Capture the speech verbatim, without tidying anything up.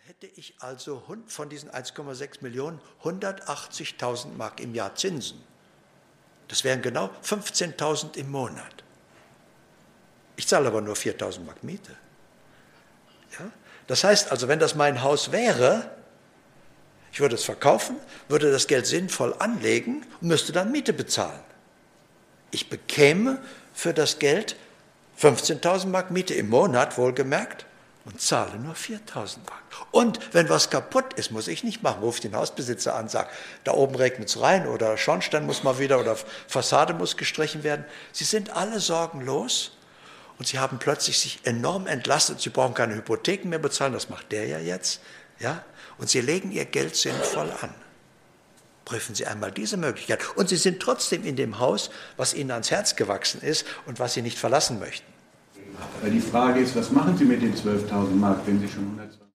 Hätte ich also von diesen eins Komma sechs Millionen hundertachtzigtausend Mark im Jahr Zinsen. Das wären genau fünfzehntausend im Monat. Ich zahle aber nur viertausend Mark Miete. Ja? Das heißt also, wenn das mein Haus wäre, ich würde es verkaufen, würde das Geld sinnvoll anlegen und müsste dann Miete bezahlen. Ich bekäme für das Geld fünfzehntausend Mark Miete im Monat, wohlgemerkt, und zahle nur viertausend Mark. Und wenn was kaputt ist, muss ich nicht machen, rufe ich den Hausbesitzer an, sage, da oben regnet es rein oder Schornstein muss mal wieder oder Fassade muss gestrichen werden. Sie sind alle sorgenlos und sie haben plötzlich sich enorm entlastet. Sie brauchen keine Hypotheken mehr bezahlen, das macht der ja jetzt. Ja? Und sie legen ihr Geld sinnvoll an. Prüfen Sie einmal diese Möglichkeit. Und Sie sind trotzdem in dem Haus, was Ihnen ans Herz gewachsen ist und was Sie nicht verlassen möchten. Aber die Frage ist, was machen Sie mit den zwölftausend Mark, wenn Sie schon hundertzwanzig